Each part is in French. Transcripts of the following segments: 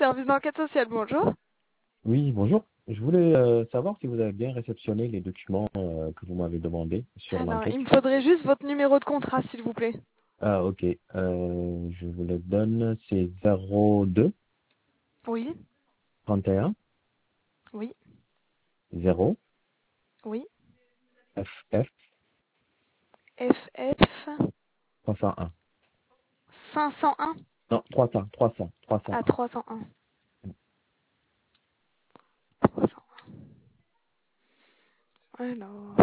Service d'enquête sociale, bonjour. Oui, bonjour. Je voulais savoir si vous avez bien réceptionné les documents que vous m'avez demandé sur Alors, l'enquête. il me faudrait juste votre numéro de contrat, s'il vous plaît. Ah, ok. Je vous le donne. C'est 02 Oui, 31 oui, 0 oui. FF FF 301. 501 Non, 300, 300, à 301. 301. 301. Alors,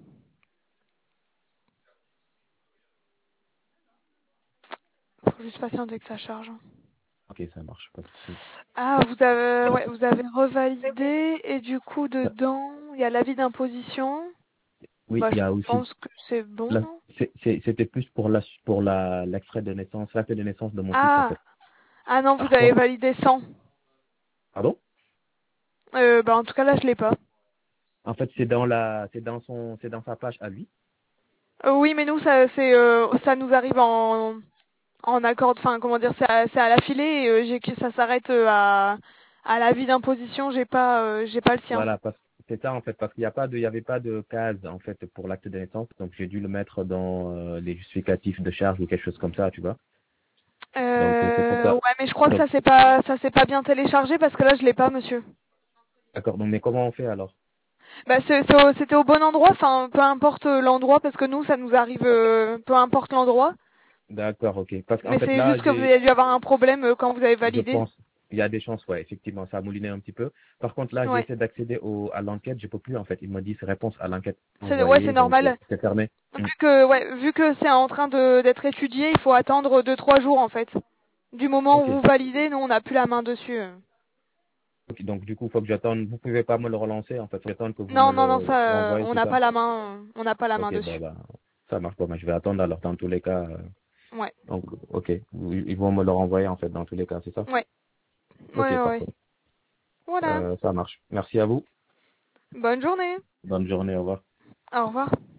faut juste patienter que ça charge. Ok, ça marche, pas de souci. Ah, vous avez revalidé et du coup, Euh, dedans, il y a l'avis d'imposition. Oui, Bah, il je y a aussi. pense que c'est bon, Là, non? c'était plus l'extrait de naissance, l'acte de naissance de mon fils en Ah, fait. ah non, vous Par avez contre, validé 100. pardon? Bah, en tout cas, là, je l'ai pas. En fait, c'est dans sa page à lui. Oui, mais nous, ça nous arrive en accord, enfin, comment dire, c'est à l'affilée et j'ai que ça s'arrête à l'avis d'imposition, j'ai pas le sien. Voilà, c'est ça en fait, parce il y avait pas de case en fait pour l'acte de naissance, donc j'ai dû le mettre dans les justificatifs de charge ou quelque chose comme ça, tu vois. Donc c'est pour ça. Ouais, mais je crois que Donc ça s'est pas bien téléchargé parce que là, je l'ai pas, monsieur. d'accord. Donc mais comment on fait alors? Bah, c'était au bon endroit, enfin, peu importe l'endroit, parce que nous, ça nous arrive, peu importe l'endroit. D'accord, ok. Parce qu'en Mais fait c'est là juste que vous avez dû avoir un problème quand vous avez je validé. pense, il y a des chances, ouais, effectivement, ça a mouliné un petit peu. Par contre là, j'ai Ouais. essayé d'accéder à l'enquête, je peux plus en fait. Il m'a dit c'est réponse à l'enquête Ouais, c'est envoyée, donc normal. c'est fermé. Hmm. Vu que c'est en train d'être étudié, il faut attendre 2-3 jours en fait. Du moment où Ok. vous validez, nous on n'a plus la main dessus. Ok, donc du coup, faut que j'attende. Vous pouvez pas me le relancer en fait. Faut attendre que vous me Non, non, non, le ça, renvoyez, on c'est n'a ça? pas la main, on n'a pas la main Ok, bon dessus. bah ça marche pas. Mais je vais attendre alors dans tous les cas. Ouais, Donc, ok. Ils vont me le renvoyer, en fait, dans tous les cas, c'est ça? ouais, Ok, ouais, ouais. parfait. Voilà. Ça marche. Merci à vous. Bonne journée. Bonne journée, au revoir. Au revoir.